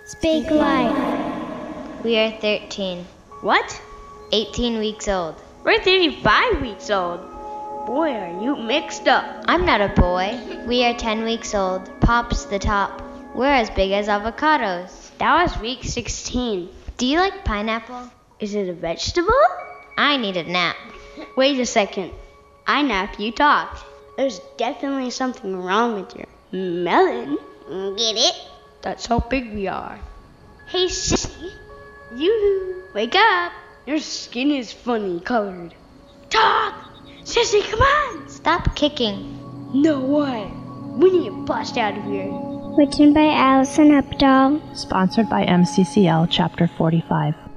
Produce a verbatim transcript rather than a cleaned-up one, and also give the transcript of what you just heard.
Speak life. We are thirteen. What? eighteen weeks old. We're thirty-five weeks old. Boy, are you mixed up. I'm not a boy. We are ten weeks old. Pop's the top. We're as big as avocados. That was week sixteen. Do you like pineapple? Is it a vegetable? I need a nap. Wait a second. I nap, you talk. There's definitely something wrong with your melon. Get it? That's how big we are. Hey, sissy. You wake up. Your skin is funny colored. Talk! Sissy, come on! Stop kicking. No way. We need to bust out of here. Written by Allison Updahl. Sponsored by M C C L Chapter forty-five.